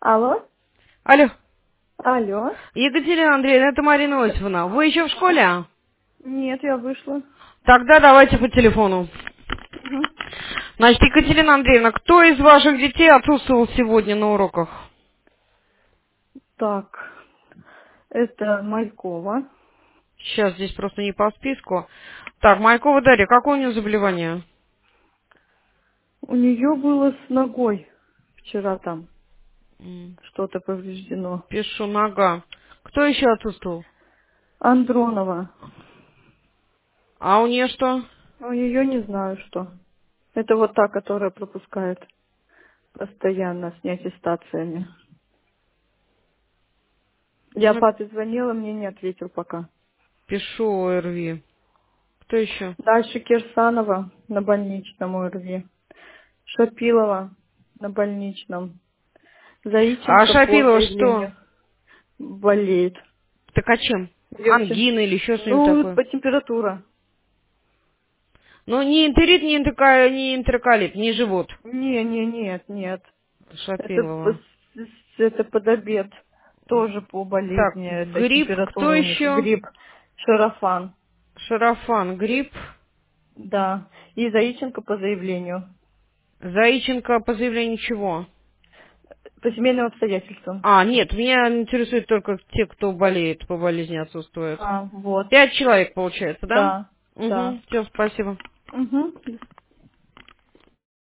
Алло? Алло. Алло? Екатерина Андреевна, это Марина Осиповна. Вы еще в школе? Нет, я вышла. Тогда давайте по телефону. Мгм. Значит, Екатерина Андреевна, кто из ваших детей отсутствовал сегодня на уроках? Так, это Малькова. Сейчас здесь просто не по списку. Так, Майкова Дарья, какое у нее заболевание? У нее было с ногой вчера там М, что-то повреждено. Пишу, нога. Кто еще отсутствовал? Андронова. А у нее что? У нее не знаю что. Это вот та, которая пропускает постоянно с неаттестациями. Я Ну, папе звонила, мне не ответил пока. пишу ОРВИ. Кто еще? Дальше Кирсанова на больничном ОРВИ. Шапилова на больничном. А Заиченко по Шапилова что? заявлению болеет. Так а чем? Ее вообще... Ангина или еще что-нибудь Ну, такое? по температура. Ну, не энтерит, не энтероколит, не живот. Нет. Это, Шапилова. это под обед. Тоже по Так, болезни. Это грипп, кто температура у них. еще? Грипп. Шарафан. Шарафан, грипп. Да. И Заиченко по заявлению. Заиченко по заявлению чего? По семейным обстоятельствам. А, нет, меня интересует только те, кто болеет, по болезни отсутствует. А, вот. 5 человек, получается, да? Да. Угу, все, спасибо. Угу.